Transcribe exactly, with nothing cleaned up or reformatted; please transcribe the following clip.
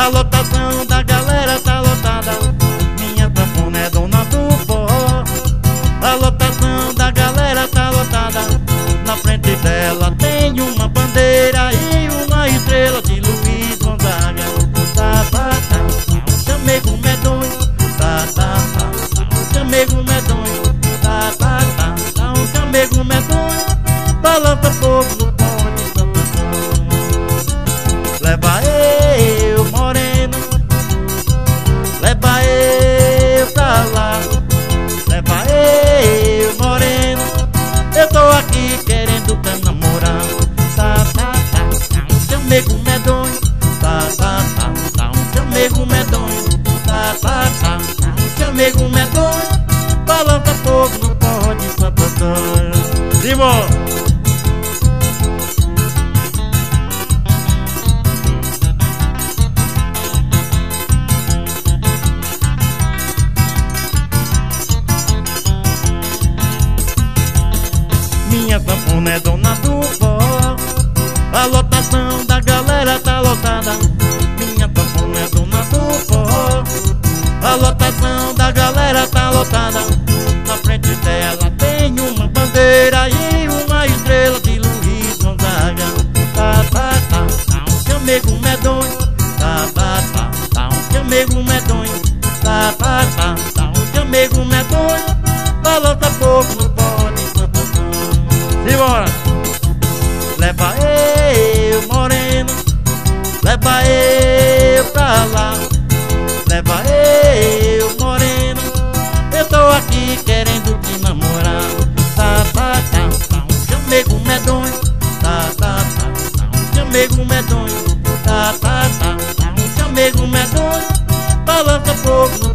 A lotação da galera tá lotada, minha sanfona é dona do forró. A lotação da galera tá lotada, na frente dela tem uma bandeira e uma estrela de Luiz Gonzaga. Tá, tá, tá, tá, chamego medonho. Tá, tá, tá, tá, chamego medonho. Tá, tá, tá, tá, um chamego medonho. Balança fogo no pão de Santo Antônio. Leva eu, moreno, leva eu pra lá. Leva eu, moreno, eu tô aqui querendo te namorar. Tá, tá, tá, tá, um chamego medonho. Tá, tá, tá, tá, um chamego medonho. Tá, tá, tá, tá, um chamego medonho. Balança fogo no pó de Santo Antônio. Simão! Minha sanfona é dona do forró. A lotação da galera tá lotada, minha sanfona é dona do forró. A lotação da galera tá lotada, na frente dela tem uma bandeira e uma estrela de Luiz Gonzaga. Tá, tá, tá, tá, um chamego medonho. Tá, tá, tá, tá, um chamego medonho. Tá, tá, tá, tá, um chamego medonho. Balança fogo no pó de Santo Antônio. Simbora! Leva eu, moreno, leva eu pra lá. Leva eu, moreno, eu tô aqui querendo te namorar. Tá, tá, tá, tá, um chamego medonho. Tá, tá, tá, tá, um chamego medonho. Tá, tá, tá, tá, um chamego medonho. Balança fogo no